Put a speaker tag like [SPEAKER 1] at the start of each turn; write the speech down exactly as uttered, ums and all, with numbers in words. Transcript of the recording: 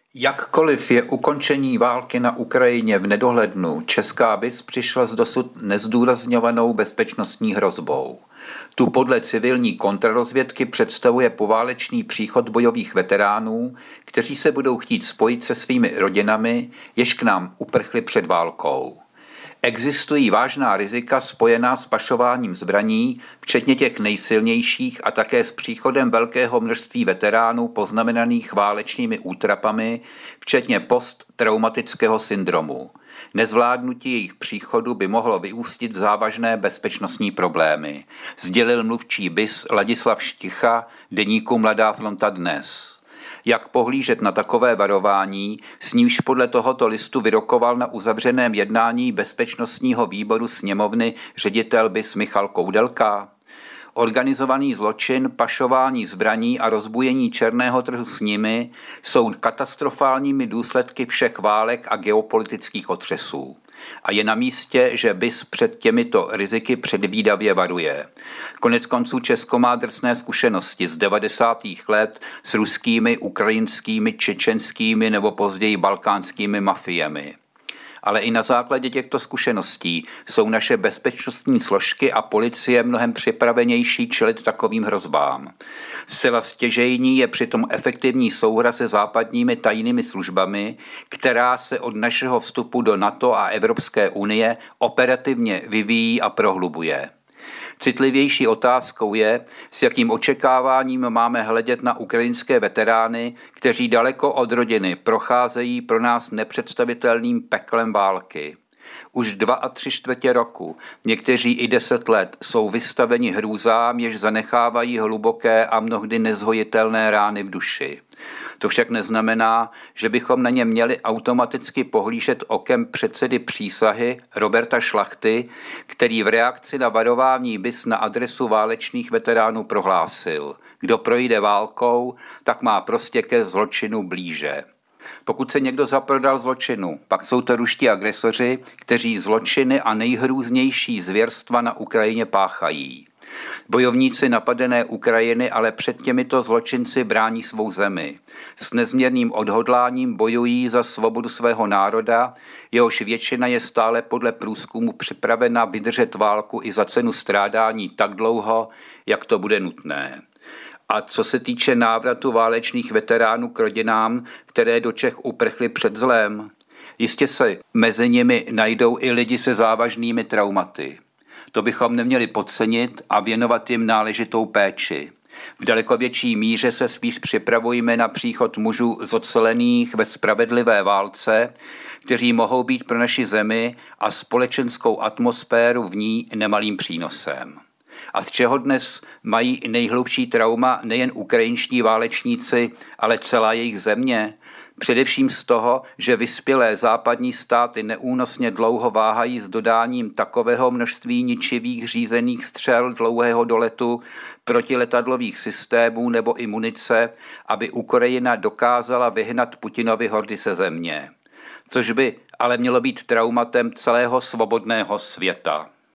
[SPEAKER 1] Jakkoliv je ukončení války na Ukrajině v nedohlednu, Česká B I S přišla s dosud nezdůrazňovanou bezpečnostní hrozbou. Tu podle civilní kontrarozvědky představuje poválečný příchod bojových veteránů, kteří se budou chtít spojit se svými rodinami, jež k nám uprchli před válkou. Existují vážná rizika spojená s pašováním zbraní, včetně těch nejsilnějších, a také s příchodem velkého množství veteránů poznamenaných válečnými útrapami, včetně posttraumatického syndromu. Nezvládnutí jejich příchodu by mohlo vyústit v závažné bezpečnostní problémy, sdělil mluvčí B I S Ladislav Šticha deníku Mladá fronta Dnes. Jak pohlížet na takové varování, s nímž podle tohoto listu vyrokoval na uzavřeném jednání bezpečnostního výboru sněmovny ředitel B I S Michal Koudelka? Organizovaný zločin, pašování zbraní a rozbujení černého trhu s nimi jsou katastrofálními důsledky všech válek a geopolitických otřesů. A je na místě, že B I S před těmito riziky předvídavě varuje. Koneckonců Česko má drsné zkušenosti z devadesátých let s ruskými, ukrajinskými, čečenskými nebo později balkánskými mafiemi. Ale i na základě těchto zkušeností jsou naše bezpečnostní složky a policie mnohem připravenější čelit takovým hrozbám. Zcela stěžejní je přitom efektivní souhra se západními tajnými službami, která se od našeho vstupu do NATO a Evropské unie operativně vyvíjí a prohlubuje. Citlivější otázkou je, s jakým očekáváním máme hledět na ukrajinské veterány, kteří daleko od rodiny procházejí pro nás nepředstavitelným peklem války. Už dva a tři čtvrtě roku, někteří i deset let, jsou vystaveni hrůzám, jež zanechávají hluboké a mnohdy nezhojitelné rány v duši. To však neznamená, že bychom na ně měli automaticky pohlížet okem předsedy přísahy Roberta Šlachty, který v reakci na varování B I S na adresu válečných veteránů prohlásil: kdo projde válkou, tak má prostě ke zločinu blíže. Pokud se někdo zaprodal zločinu, pak jsou to ruští agresoři, kteří zločiny a nejhrůznější zvěrstva na Ukrajině páchají. Bojovníci napadené Ukrajiny ale před těmito zločinci brání svou zemi. S nezměrným odhodláním bojují za svobodu svého národa, jehož většina je stále podle průzkumu připravena vydržet válku i za cenu strádání tak dlouho, jak to bude nutné. A co se týče návratu válečných veteránů k rodinám, které do Čech uprchly před zlém, jistě se mezi nimi najdou i lidi se závažnými traumaty. To bychom neměli podcenit a věnovat jim náležitou péči. V daleko větší míře se spíš připravujeme na příchod mužů zocelených ve spravedlivé válce, kteří mohou být pro naši zemi a společenskou atmosféru v ní nemalým přínosem. A z čeho dnes mají nejhlubší trauma nejen ukrajinští válečníci, ale celá jejich země? Především z toho, že vyspělé západní státy neúnosně dlouho váhají s dodáním takového množství ničivých řízených střel dlouhého doletu, protiletadlových systémů nebo i munice, aby Ukrajina dokázala vyhnat Putinovi hordy se země. Což by ale mělo být traumatem celého svobodného světa.